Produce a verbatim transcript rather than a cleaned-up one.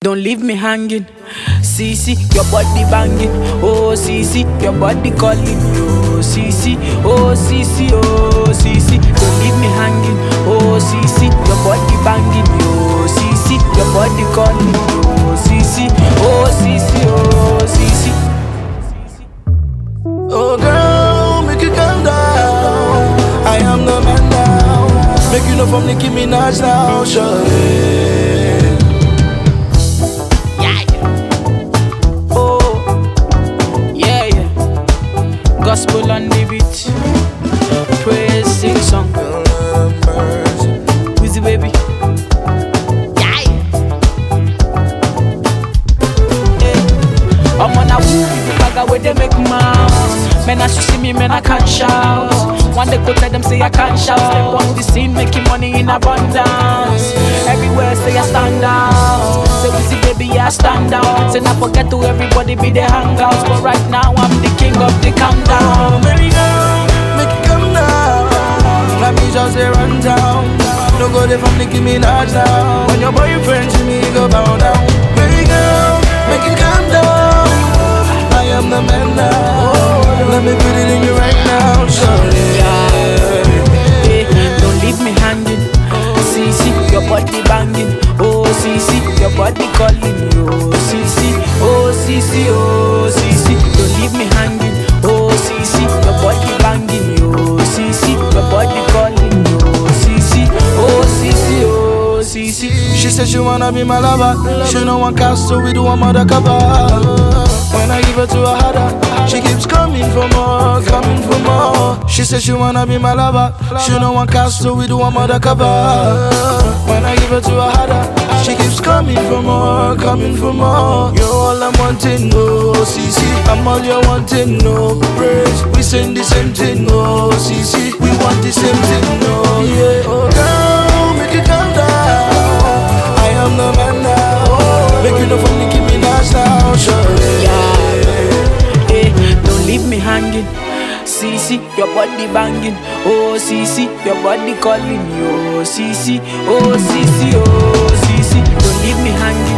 Don't leave me hanging. Cece, your body banging. Oh Cece, your body calling. Oh Cece, oh Cece, oh Cece. Don't leave me hanging. Oh Cece, your body banging. Oh Cece, your body calling. Oh Cece, oh Cece, oh Cece. Oh girl, make it calm down. I am the man now. Make you know from Nicki Minaj now, sure. Gospel on the beat, praise, sing song. Who's the baby? Yeah. Hey. I'm on a woo, people bag where they make mouths. Men as you see me, men I can't shout. One day go tell them say I can't shout. Step on the scene, making money in abundance. Everywhere say I stand out. Say we see baby I stand out. Say not forget to everybody be the hangouts. But right now I'm the king of the countdown. Oh, baby girl, make it come down. Let me just say run down. No go there from Nicki Minaj now. When your boyfriend see me go bow down. Baby girl, make it come down. I am the man now. Let me put it in you right now, shorty. Yeah. Don't leave me hanging. Cece, your body banging. Oh Cece, your body calling. Oh Cece, oh Cece, oh Cece. Don't leave me hanging. Oh Cece, your body banging. Oh Cece, your body calling. Oh Cece, oh Cece, oh Cece. She said she wanna be my lover. She don't want cast, so we do a mother cover. When I give her to her harder, she keeps coming for more, coming for more. She said she wanna be my lover. She don't want cast, so we do a mother cover. When I give her to her harder, she keeps coming for more, coming for more. You're all I'm wanting, no Cece. I'm all you're wanting, no praise. We sing the same thing, no Cece. We want the same thing, no yeah. Oh girl, make it calm down. I am the man now. Make you know from Nicki Minaj now, sure. Leave me hanging. Cece, your body banging. Oh Cece, your body calling. Oh Cece, oh Cece, oh Cece. Don't leave me hanging.